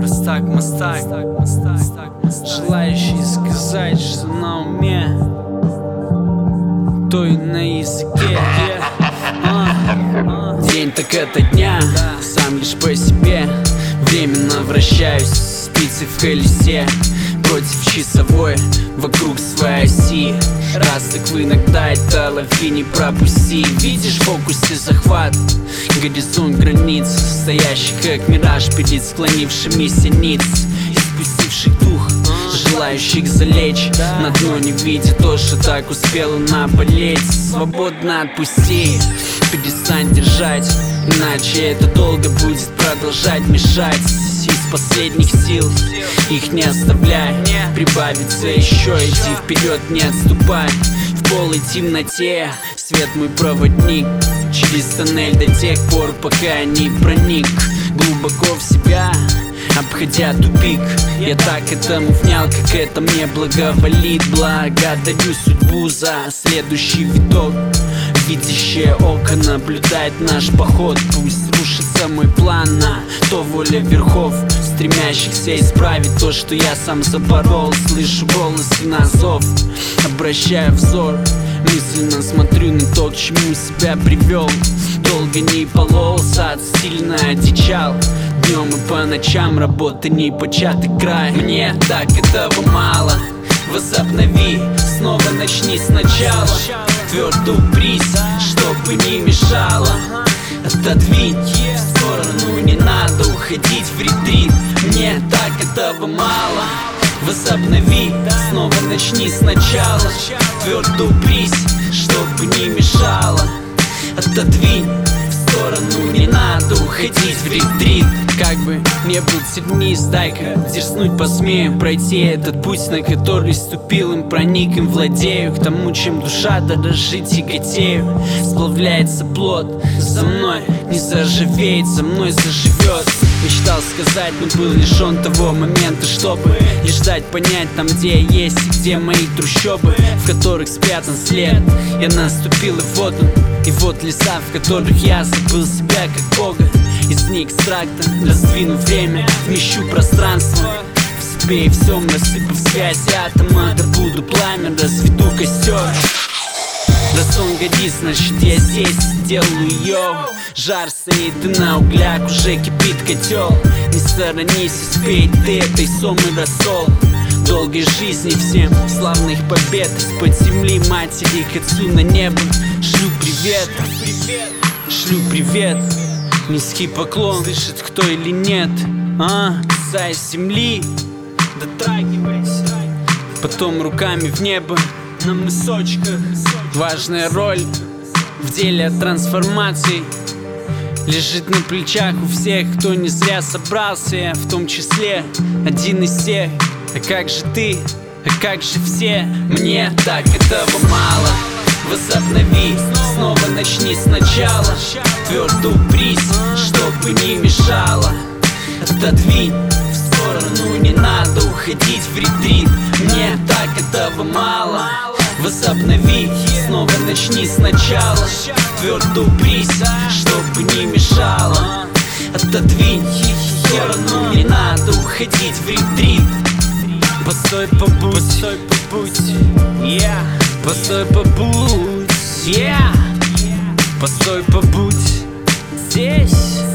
Мастак, желающий сказать, что на уме, то и на языке. День так это дня, сам лишь по себе. Временно вращаюсь спицей в колесе, против часовой, вокруг своей оси. Раз так иногда это лови, не пропусти. Видишь в фокусе захват, горизонт границ, стоящий как мираж перед склонившимися ниц, испустивших дух, желающих залечь на дно, не видя то, что так успело наболеть. Свободно отпусти, перестань держать, иначе это долго будет продолжать мешать. Из последних сил их не оставляй, прибавится еще, иди вперед, не отступай. В полой темноте свет мой проводник, через тоннель до тех пор, пока не проник глубоко в себя, обходя тупик. Я так этому внял, как это мне благоволит. Благодарю судьбу за следующий виток. Видящее око наблюдает наш поход. Пусть рушится мой план, на то воля верхов, стремящихся исправить то, что я сам запорол. Слышу голос и на зов, обращаю взор, мысленно смотрю на то, к чему себя привел. Долго не полол, сад сильно одичал. Днем и по ночам работа не початый край. Мне так этого мало, возобнови, снова начни сначала. Твердо упрись, чтобы не мешало. Отодвинь в сторону, не надо уходить в ретрит. Мне так этого мало, возобнови, снова начни сначала. Твердо упрись, чтобы не мешало. Отодвинь в сторону, не надо уходить в ретрит. Как бы не был тернист, дай-ка дерзнуть посмею пройти этот путь, на который ступил им, проник им, владею к тому, чем душа дорожит, тяготею. Сплавляется плод, за мной не заживеет, за мной заживет. Мечтал сказать, но был лишен того момента, чтобы лишь дать понять там, где я есть и где мои трущобы, в которых спрятан след. Я наступил, и вот он, и вот леса, в которых я забыл себя как Бога. Из них экстракта, раздвину время, вмещу пространство в себе и всем, рассыпав связь атома. Добуду пламя, разведу костер. Раз он горит, значит я здесь, делаю ее. Жар стоит и на углях уже кипит котел. Не сторонись, успей ты этой сомы рассол. Долгой жизни всем, славных побед, из-под земли матери к отцу на небо. Шлю привет, шлю привет. Низкий поклон, слышит кто или нет. Касаясь земли, дотрагивайся, потом руками в небо на мысочках. Важная роль в деле трансформации лежит на плечах у всех, кто не зря собрался. Я в том числе один из тех. А как же ты, а как же все? Мне так этого мало, возобнови, снова начни сначала. Твердо упрись, чтобы не мешало. Отодвинь в сторону, не надо уходить в ретрит. Мне так этого мало, возобнови, снова начни сначала. Твердо упрись, чтобы не мешало. Отодвинь в сторону, не надо уходить в ретрит. Постой, побудь, постой, побудь, yeah. Постой, побудь, yeah. Постой, побудь здесь.